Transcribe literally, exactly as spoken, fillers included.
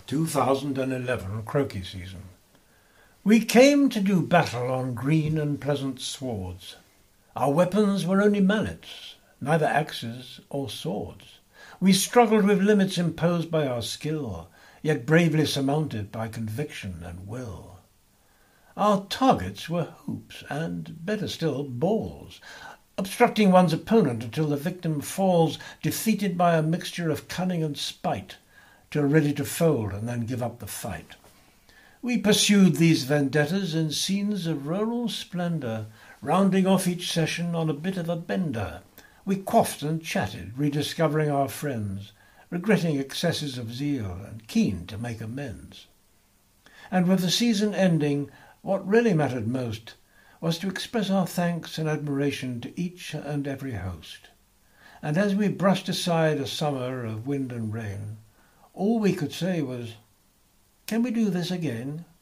two thousand eleven croquet season. We came to do battle on green and pleasant swards. Our weapons were only mallets, neither axes or swords. We struggled with limits imposed by our skill, yet bravely surmounted by conviction and will. Our targets were hoops and, better still, balls, obstructing one's opponent until the victim falls, defeated by a mixture of cunning and spite, till ready to fold and then give up the fight. We pursued these vendettas in scenes of rural splendour, rounding off each session on a bit of a bender. We quaffed and chatted, rediscovering our friends, regretting excesses of zeal and keen to make amends. And with the season ending, what really mattered most was to express our thanks and admiration to each and every host. And as we brushed aside a summer of wind and rain, all we could say was, "Can we do this again?"